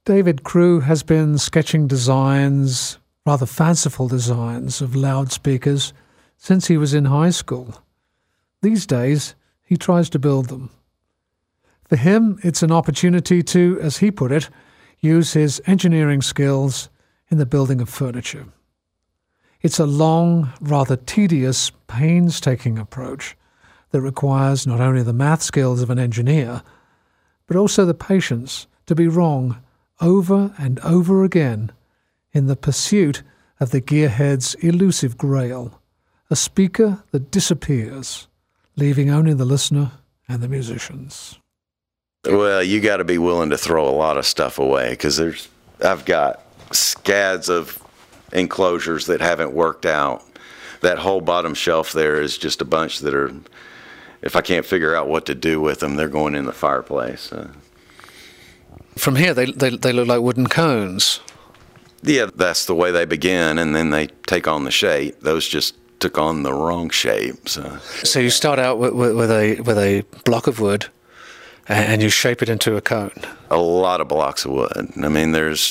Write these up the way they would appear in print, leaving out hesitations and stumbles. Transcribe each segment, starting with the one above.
David Crew has been sketching designs, rather fanciful designs, of loudspeakers since he was in high school. These days, he tries to build them. For him, it's an opportunity to, as he put it, use his engineering skills in the building of furniture. It's a long, rather tedious, painstaking approach that requires not only the math skills of an engineer, but also the patience to be wrong over and over again in the pursuit of the gearhead's elusive grail, a speaker that disappears, leaving only the listener and the musicians. Well, you got to be willing to throw a lot of stuff away, because I've got scads of enclosures that haven't worked out. That whole bottom shelf there is just a bunch that are, if I can't figure out what to do with them, they're going in the fireplace. From here, they look like wooden cones. Yeah, that's the way they begin, and then they take on the shape. Those just took on the wrong shape. So you start out with a block of wood, and you shape it into a cone. A lot of blocks of wood. I mean, there's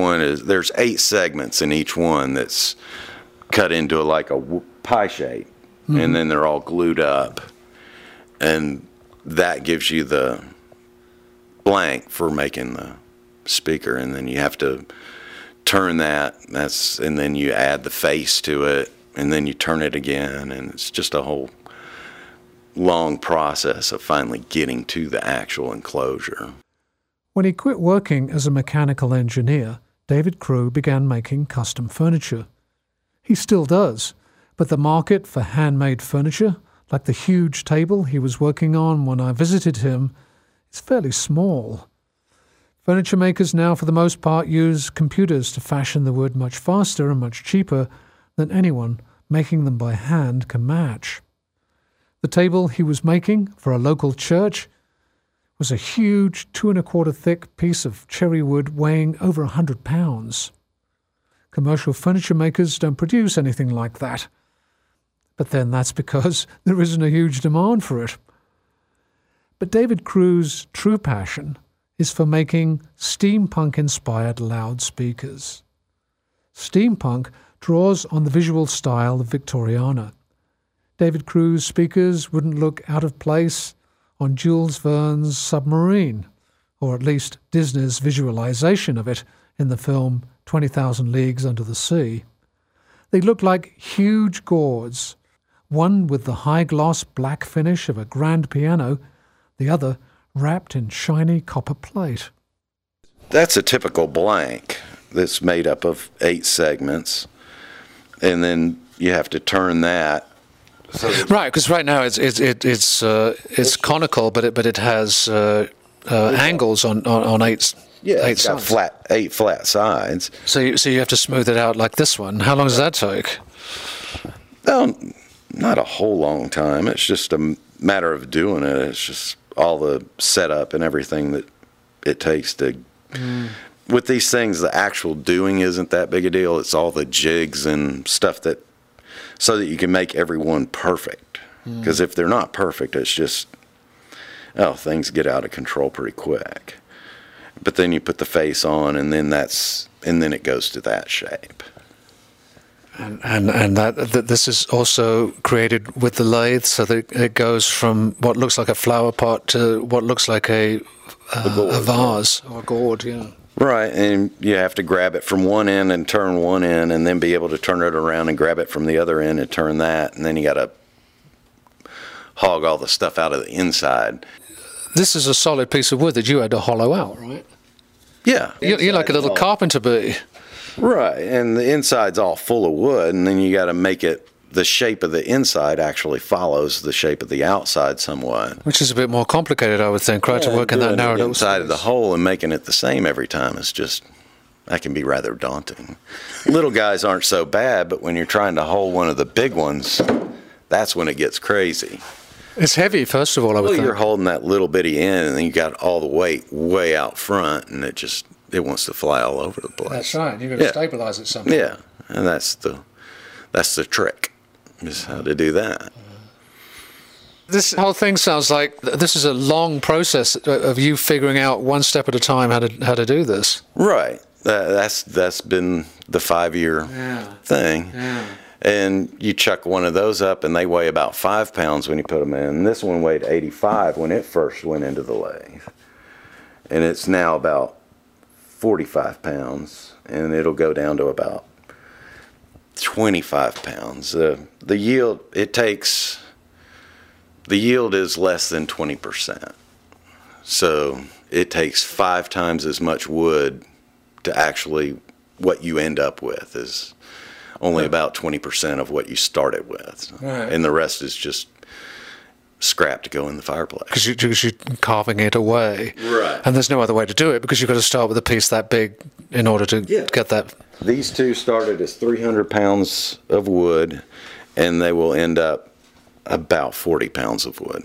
8 segments in each one that's cut into like a pie shape, and then they're all glued up, and that gives you the blank for making the speaker, and then you have to turn that. And then you add the face to it, and then you turn it again, and it's just a whole long process of finally getting to the actual enclosure. When he quit working as a mechanical engineer, David Crew began making custom furniture. He still does, but the market for handmade furniture, like the huge table he was working on when I visited him, is fairly small. Furniture makers now, for the most part, use computers to fashion the wood much faster and much cheaper than anyone making them by hand can match. The table he was making for a local church was a huge 2¼ thick piece of cherry wood weighing over 100 pounds. Commercial furniture makers don't produce anything like that. But then that's because there isn't a huge demand for it. But David Crew's true passion is for making steampunk-inspired loudspeakers. Steampunk draws on the visual style of Victoriana. David Crew's speakers wouldn't look out of place on Jules Verne's Submarine, or at least Disney's visualization of it in the film 20,000 Leagues Under the Sea. They look like huge gourds, one with the high-gloss black finish of a grand piano, the other wrapped in shiny copper plate. That's a typical blank that's made up of 8 segments, and then you have to turn that. Right, because right now it's conical, but it has angles on 8. Yeah, 8 it's got sides. 8 flat sides. So you have to smooth it out like this one. How long does that take? Well, not a whole long time. It's just a matter of doing it. It's just all the setup and everything that it takes to. With these things, the actual doing isn't that big a deal. It's all the jigs and stuff so that you can make everyone perfect. Because if they're not perfect, it's just, things get out of control pretty quick. But then you put the face on, and then it goes to that shape. And that this is also created with the lathe, so that it goes from what looks like a flower pot to what looks like a vase or a gourd, yeah. Right, and you have to grab it from one end and turn one end, and then be able to turn it around and grab it from the other end and turn that, and then you got to hog all the stuff out of the inside. This is a solid piece of wood that you had to hollow out, right? Yeah. You're like a little carpenter bee. Right, and the inside's all full of wood, and then you got to make it, the shape of the inside actually follows the shape of the outside somewhat. Which is a bit more complicated, I would think, right, to work in that narrow little inside of the hole and making it the same every time is just, that can be rather daunting. Little guys aren't so bad, but when you're trying to hold one of the big ones, that's when it gets crazy. It's heavy, first of all, I would think. You're holding that little bitty end, and then you got all the weight way out front, and it wants to fly all over the place. That's right. You've got to stabilize it somehow. Yeah, and that's the trick, is how to do that. This whole thing sounds like this is a long process of you figuring out one step at a time how to do this. Right. That's been the 5-year thing. Yeah. And you chuck one of those up, and they weigh about 5 pounds when you put them in. This one weighed 85 when it first went into the lathe. And it's now about 45 pounds, and it'll go down to about 25 pounds. The yield is less than 20%. So it takes 5 times as much wood to actually what you end up with is only about 20% of what you started with. Right. And the rest is just scrap to go in the fireplace. Because you're carving it away. Right. And there's no other way to do it because you've got to start with a piece that big in order to get that. These two started as 300 pounds of wood, and they will end up about 40 pounds of wood.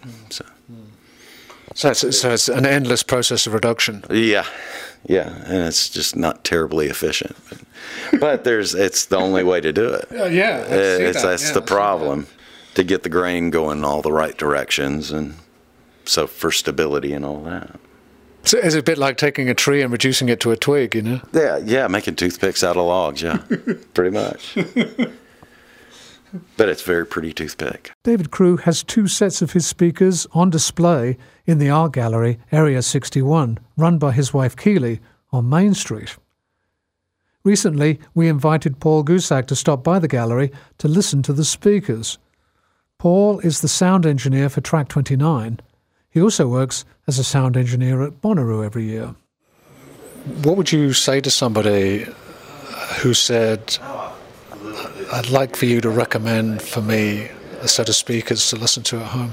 So it's an endless process of reduction. Yeah, and it's just not terribly efficient. But it's the only way to do it. That's the problem, to get the grain going in all the right directions, and so for stability and all that. So it's a bit like taking a tree and reducing it to a twig, you know? Yeah, making toothpicks out of logs, yeah, pretty much. But it's a very pretty toothpick. David Crew has 2 sets of his speakers on display in the art gallery, Area 61, run by his wife Keely on Main Street. Recently, we invited Paul Gusak to stop by the gallery to listen to the speakers. Paul is the sound engineer for Track 29. He also works as a sound engineer at Bonnaroo every year. What would you say to somebody who said, I'd like for you to recommend for me a set of speakers to listen to at home?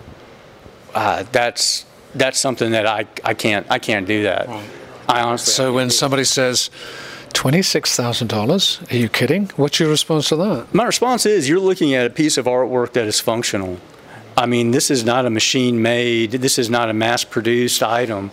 That's something that I can't do that. Right. I honestly. So when somebody says $26,000, are you kidding? What's your response to that? My response is, you're looking at a piece of artwork that is functional. I mean, this is not a machine-made. This is not a mass-produced item.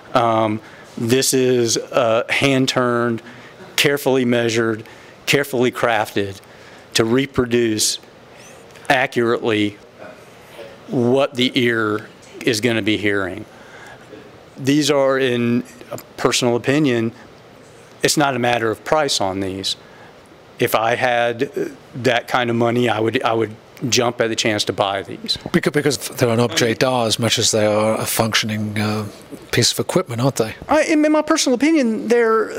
This is hand-turned, carefully measured, carefully crafted to reproduce accurately what the ear is going to be hearing. These are, in a personal opinion, it's not a matter of price on these. If I had that kind of money, I would jump at the chance to buy these. Because they're an objet d'art as much as they are a functioning piece of equipment, aren't they? In my personal opinion, they're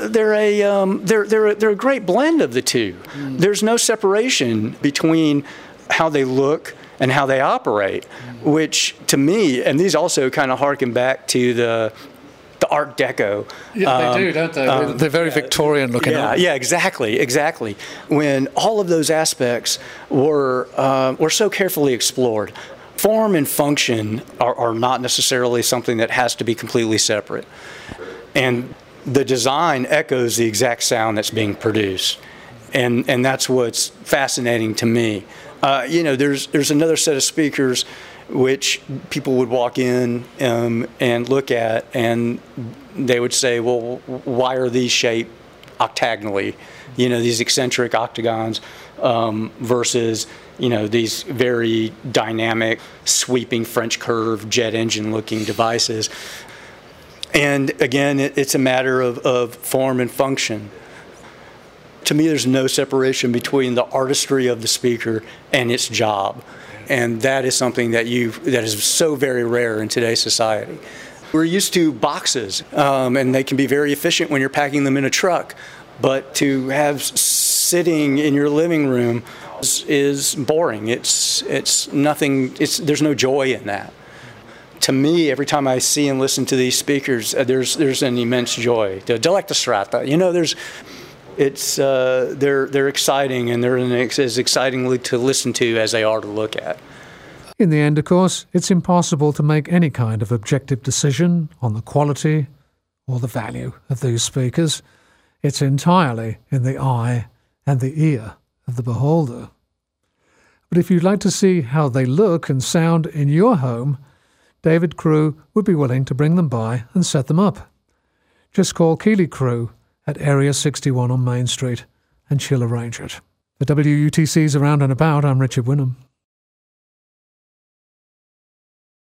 a great blend of the two. There's no separation between how they look and how they operate, which to me, and these also kind of harken back to the Art Deco. Yeah, they do, don't they? They're very Victorian looking. Yeah, exactly. When all of those aspects were so carefully explored. Form and function are not necessarily something that has to be completely separate. And the design echoes the exact sound that's being produced. And that's what's fascinating to me. There's another set of speakers which people would walk in and look at, and they would say, well, why are these shaped octagonally? These eccentric octagons versus, these very dynamic, sweeping French curve jet engine looking devices. And again, it's a matter of form and function. To me, there's no separation between the artistry of the speaker and its job. And that is something that is so very rare in today's society. We're used to boxes, and they can be very efficient when you're packing them in a truck. But to have sitting in your living room is boring. It's nothing. There's no joy in that. To me, every time I see and listen to these speakers, there's an immense joy. The Delectastrata, they're exciting, and they're as excitingly to listen to as they are to look at. In the end, of course, it's impossible to make any kind of objective decision on the quality or the value of these speakers. It's entirely in the eye and the ear of the beholder. But if you'd like to see how they look and sound in your home, David Crew would be willing to bring them by and set them up. Just call Keely Crew at Area 61 on Main Street, and she'll arrange it. For WUTC's Around and About, I'm Richard Winham.